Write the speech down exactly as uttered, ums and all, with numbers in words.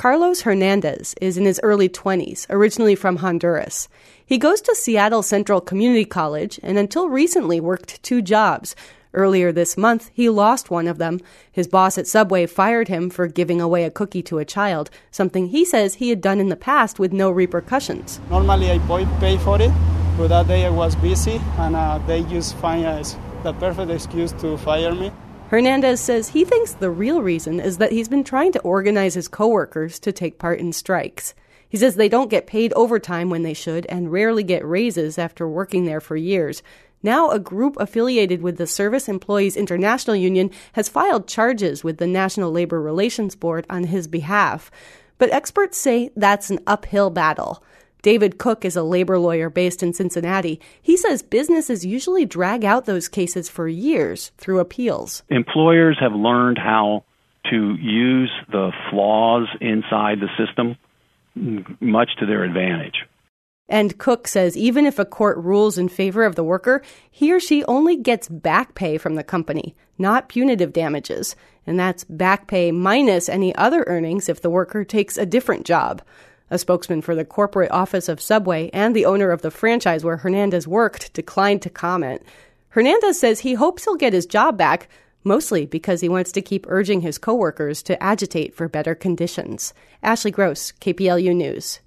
Carlos Hernandez is in his early twenties, originally from Honduras. He goes to Seattle Central Community College and until recently worked two jobs. Earlier this month, he lost one of them. His boss at Subway fired him for giving away a cookie to a child, something he says he had done in the past with no repercussions. Normally I pay for it, but that day I was busy and uh, they just find as the perfect excuse to fire me. Hernandez says he thinks the real reason is that he's been trying to organize his coworkers to take part in strikes. He says they don't get paid overtime when they should and rarely get raises after working there for years. Now a group affiliated with the Service Employees International Union has filed charges with the National Labor Relations Board on his behalf. But experts say that's an uphill battle. David Cook is a labor lawyer based in Cincinnati. He says businesses usually drag out those cases for years through appeals. Employers have learned how to use the flaws inside the system much to their advantage. And Cook says even if a court rules in favor of the worker, he or she only gets back pay from the company, not punitive damages. And that's back pay minus any other earnings if the worker takes a different job. A spokesman for the corporate office of Subway and the owner of the franchise where Hernandez worked declined to comment. Hernandez says he hopes he'll get his job back, mostly because he wants to keep urging his coworkers to agitate for better conditions. Ashley Gross, K P L U News.